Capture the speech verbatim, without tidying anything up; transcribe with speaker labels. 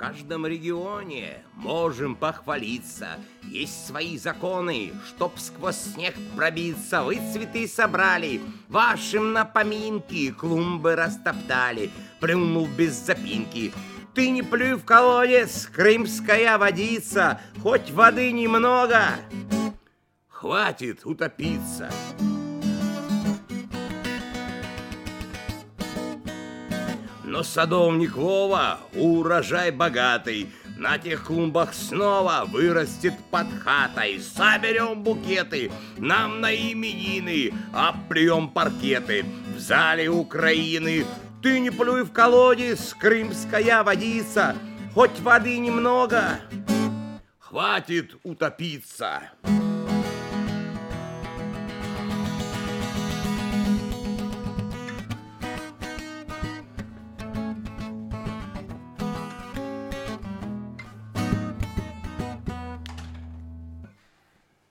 Speaker 1: каждом регионе можем похвалиться. Есть свои законы, чтоб сквозь снег пробиться. Вы цветы собрали, вашим на поминки клумбы растоптали. Плюнул без запинки. Ты не плюй в колодец, крымская водица, хоть воды немного, хватит утопиться. Но садовник Вова урожай богатый, на тех клумбах снова вырастет под хатой. Соберем букеты нам на именины, оплюем паркеты в зале Украины. Ты не плюй в колодец, крымская водица, хоть воды немного, хватит утопиться.